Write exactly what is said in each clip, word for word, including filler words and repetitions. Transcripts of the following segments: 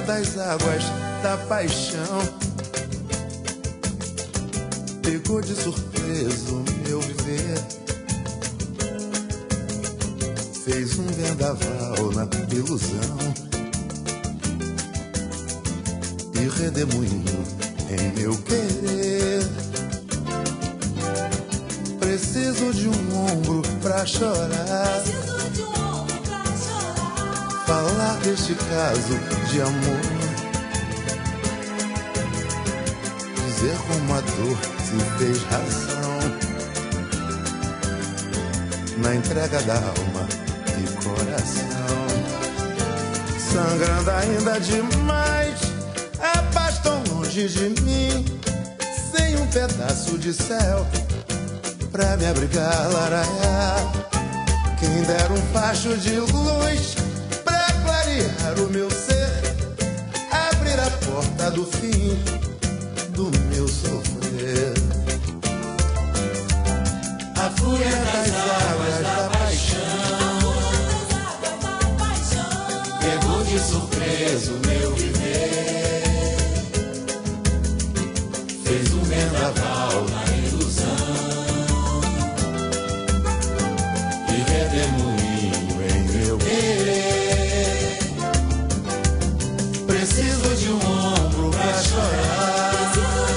das águas da paixão pegou de surpresa o meu viver, fez um vendaval na ilusão e redemoinho em meu querer. Preciso de um ombro pra chorar, falar deste caso de amor, dizer como a dor se fez razão na entrega da alma e coração. Sangrando ainda demais, a paz tão longe de mim, sem um pedaço de céu pra me abrigar, laraiar. Quem dera um facho de luz pra clarear o meu ser, abrir a porta do fim do meu sofrer. A fúria das águas da paixão pegou de surpresa o meu viver, fez um vendaval na ilusão e redemoinho em meu querer. Preciso de um ombro pra chorar,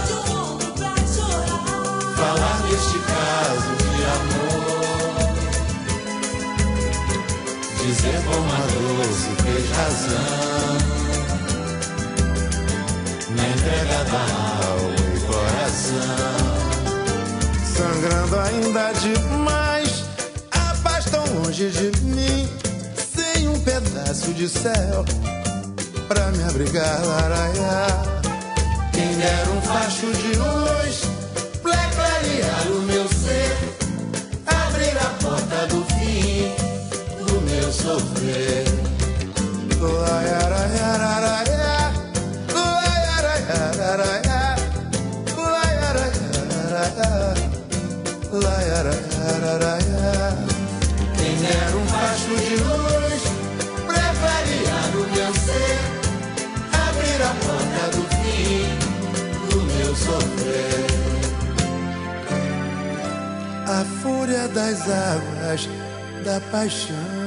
falar deste caso de amor, dizer como a dor se fez razão na entrega da alma e coração. Sangrando ainda demais, a paz tão longe de mim, sem um pedaço de céu pra me abrigar, laraiar. Quem dera um facho de luz pra clarear o meu ser, abrir a porta do fim do meu sofrer. Laiaraiararaia, laiaraiararaia, laiaraiararaia, laiaraiararaia. Quem dera um facho de luz pra clarear o meu ser, abrir a porta do fim do meu sofrer. A fúria das águas da paixão